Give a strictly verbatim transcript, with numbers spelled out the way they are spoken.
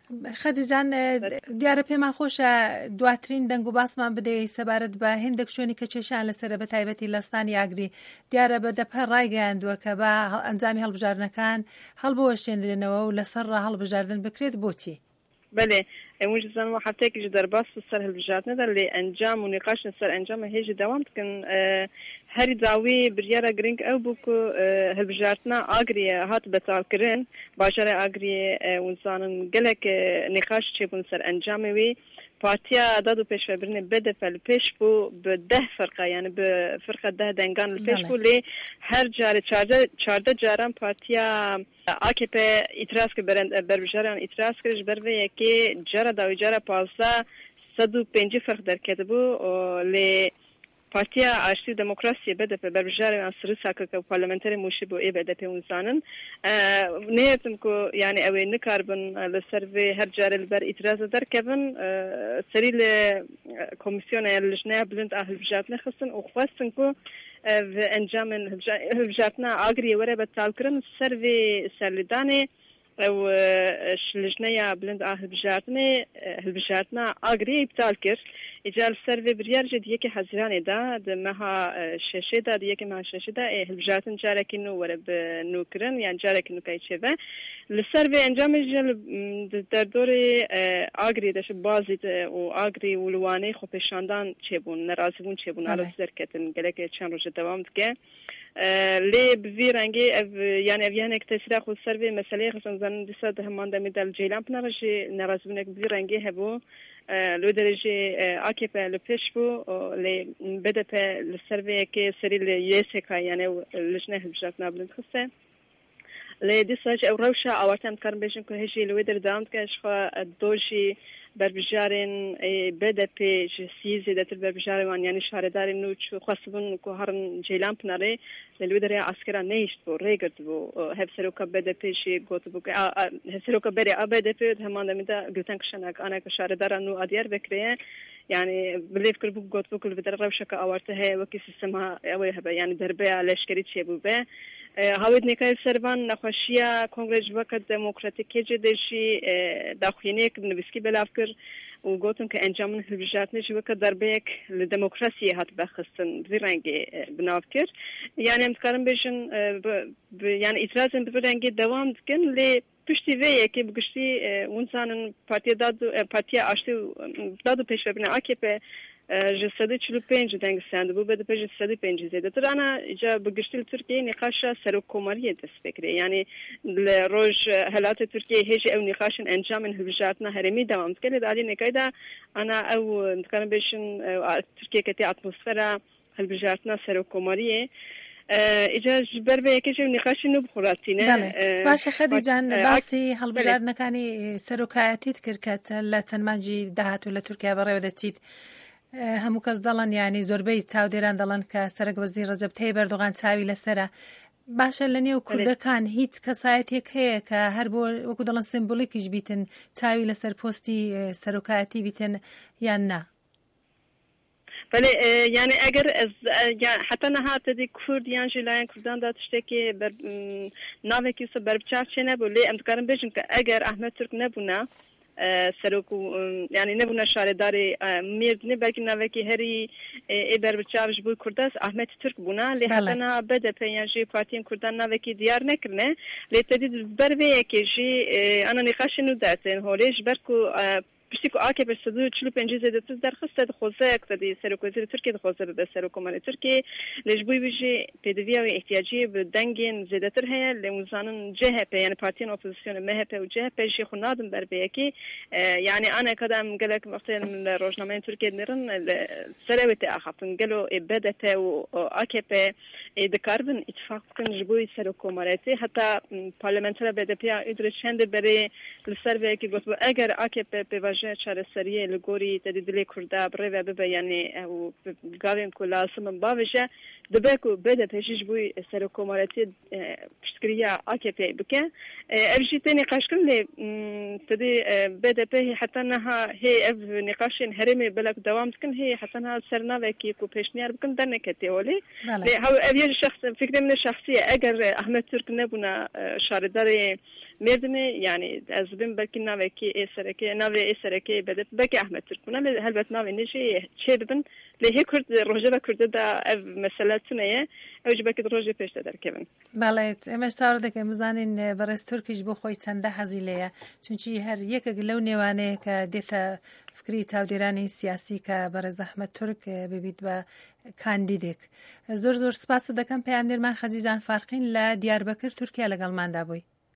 خەدیجان دیارە پێمان خۆشە دواترین دەنگ و باسمان بدەی سەبارەت بە هێندێک شوێنی کە کێشیان لەسرە بە تایبەتی لەستانی ئاگری دیارە بە دەپە ڕایگەیاندووە کە بە ئەنجامی هەڵبژاردنەکان هەڵبوەشێنرێنەوە و لەسەر هەڵبژاردن بکرێت بۆچی؟ بله امروز زن و هفته که در باس سر هلبجات نداره لی انجام و نقاش سر انجام هیچ دوام کن هری داوی بریاره گرینگ او بکو هلبجاتنا آگری هات بتال کرن باجره آگری ونزانن گلک نقاش چه بون سر انجام وی پارتیا دادو پیش برنه بده فل پیش بو به ده فرقه یعنی به فرقه ده دنگان پیش بو لی هر جاره چارده چارده جاران پارتیا A K P itiraz که برند بربجاران itiraz کرد بروی یکی جاره داوی جاره پازده صد و پنج فرق در کده بو لی پارتیا آشتی دموکراسی بده پر بربجاران سری ساکر که پارلمانتری موشی بو ای بده پیونزانن نیتم که یعنی اوی نکاربن لسر و هر جاره البر itiraz در کبن سری ل کمیسیون لجنه بلند اهل بجات نخستن و خواستن که و انجام هلبجاتنا آگری وره بتال کرن سر و سرلدانه و لجنه بلند آه هلبجاتنه هلبجاتنا آگری ابتال کرد اجال سر و بریار جد یکی حزیرانه دا دمها ششه دا دیگه مها ششه دا هلبجاتن جاره که نو وره بنو کرن یعنی جاره که نو که چه و لسر و انجام جل در دور آگری داشت بازید و آگری ولوانه خو پیشاندان چه بون نرازی بون چه بون على زرکتن گله که چند روز دوام دکه لی بوی رنگی یعنی اویان یک تاثیر خود سر و مسئله خصوصا زن دیسا ده همان دمی دل جیلان پنارجی نرازی بون یک بوی رنگی هبو لو درجه A K P لپیش بو لی بده په لسر و یک سری لیسکا یعنی لجنه هلبجات نابلند خسته لی دیساج او روشا آورتم کارم بیشتر که هیچی لوی در دام که اشخا دوشی بربجارن بده په سیزی دتر بربجارن یعنی شهردار نوچ خاصبون که هرن جیلان پناره لوی در عسکران نیست بو ریگرد بو هفسرو که بده پیشی گوت بو که هفسرو که بری آبده پید همان دمیده گوتن کشنک آنها که شهردار نو آدیار بکریه يعني بليف كل بوك قط بوك الفدر روشة كأورته هي وكيس السماء أوي هبا يعني دربية لشكري تشيبو به هاود نكاي سربان نخشيا كونغرس وقت ديمقراطيكي جدشي داخلينيك بنبسكي بلافكر وقولتم كأنجام من البجات نجي وقت دربيك للديمقراطية هات بخصن بيرانجي بنافكر يعني متكلم بيجن يعني إترازن بيرانجي دوام دكن لي پشتی ویه که بگشتی اونسانن پارتی دادو پارتی آشتی دادو پیش ببینه A K P جسد چلو پنج دنگ سند بو بده پیش جسد پنج زیده تر انا جا بگشتی ترکیه نقاش سر کماری دست فکری یعنی روز حالات ترکیه هیچ او نقاشن انجام هلبجاتنا هرمی دوام کرد علی نکایدا انا او نتکلم بیشن ترکیه کتی اتمسفر هلبجاتنا سر کماریه اجازه بر به یکی جون نقاشی نو بخوراتینه بله باشه خدیجان باسی هەڵبژاردنەکانی سەرۆکایەتیت کرد کە لە تەنمانجی داهاتوو لە تورکیا بەڕێوە دەچیت هەموو کەس دەڵێن یانی زۆربەی چاودێران دەڵێن کە سەرۆکوەزیر ڕەجەب تایب ئەردۆغان چاوی لەسەرە باشە لە نێو کوردەکان هیچ کەسایەتێک هەیە کە هەر بۆ وەکو دەڵێن سمبۆلیکیش بیتن چاوی لەسەر پۆستی سەرۆکایەتی بیتن یان نا بله یعنی اگر از حتی نهات دی کرد یان جلایان کردان داشته بر ناوی کیسه بربچار چه نبوده امکان بیشتر که اگر احمد ترک نبونه سرکو یعنی نبونه شهرداری مرد نه بلکه ناوی کی هری ای بربچارش بود کرداس احمد ترک بونه لی حتی نه بده پیانجی پارتین کردان ناوی کی دیار نکرنه لی تدید بروی کیجی آن نقاش ندارن هولیش برکو پشتی که A K P صدو چلو پنجی زده تز درخواست خوزه اقتدی سرکوزیر ترکیه خوزه به سرکومان ترکیه لجبوی بیشی پدوی و احتیاجی به دنگین زده تر هست لمزانن جه په یعنی پارتین اپوزیسیون مه په و جه په شی خونادم بر بیکی یعنی آن کدام گلک وقتی روزنامه ترکیه نرن سرویت آخفتن گلو بده په و A K P دکاربن اتفاق کن جبوی سرکومارتی حتی پارلمانتر بده پیا ادرشند بری لسر بیکی گفت اگر A K P به چاره سریه لگوری تدیدلی کرده برای و بیانی او گاویم که لازم باوشه دبی که بده پیشش بوی سرکومارتی پشتگیری A K P بکن افجی تنی قشکن لی تدی بده پی حتی نه هی اف نقاشین هرمی بلک دوام کن هی حتی نه سرنا وکی کو پیشنیار بکن در نکتی ولی لی هاو یه شخص فکر من شخصیه اگر احمد ترک نبونا شاردار مردمه یعنی از بین بلکه نوه که ایسرکه نوه ایسرکه بده بلکه احمد ترک بونا هلبت نوه نجی چه ببن لیه کرد روژه با کرده دا او مسئله تونه اوج بلکه روژه پیشته در کبن. بله امش تارده که مزانین برای ترکیش بخوی چنده هزیله چونچی هر یک گلو نیوانه که دیتا فکری تاودیرانی سیاسی که برای احمد ترک ببید و کاندیدک زور زور سپاس دکم پیام نرمان خدیجان فارقین ل دیاربکر ترکیه لگل من دابوی.